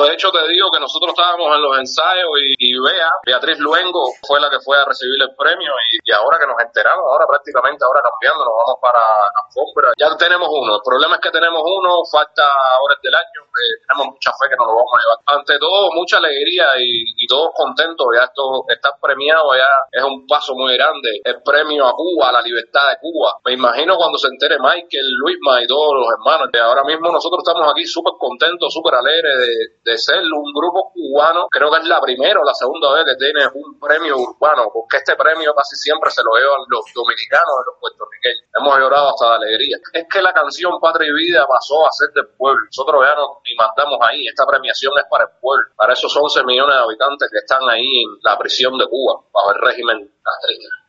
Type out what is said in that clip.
De hecho, te digo que nosotros estábamos en los ensayos y Beatriz Luengo fue la que fue a recibir el premio y ahora que nos enteramos, ahora prácticamente cambiando, nos vamos para alfombra. Ya tenemos uno. El problema es que tenemos uno, falta horas del año, tenemos mucha fe que nos lo vamos a llevar. Ante todo, mucha alegría y todos contentos. Ya esto, estar premiado ya es un paso muy grande. El premio a Cuba, a la libertad de Cuba. Me imagino cuando se entere Michael, Luisma y todos los hermanos. Ahora mismo nosotros estamos aquí súper contentos, súper alegres de ser un grupo cubano. Creo que es la primera o la segunda vez que tiene un premio urbano, porque este premio casi siempre se lo llevan los dominicanos y los puertorriqueños. Hemos llorado hasta de alegría. Es que la canción Patria y Vida pasó a ser del pueblo. Nosotros ya no ni mandamos ahí. Esta premiación es para el pueblo, para esos 11 millones de habitantes que están ahí en la prisión de Cuba, bajo el régimen castrista.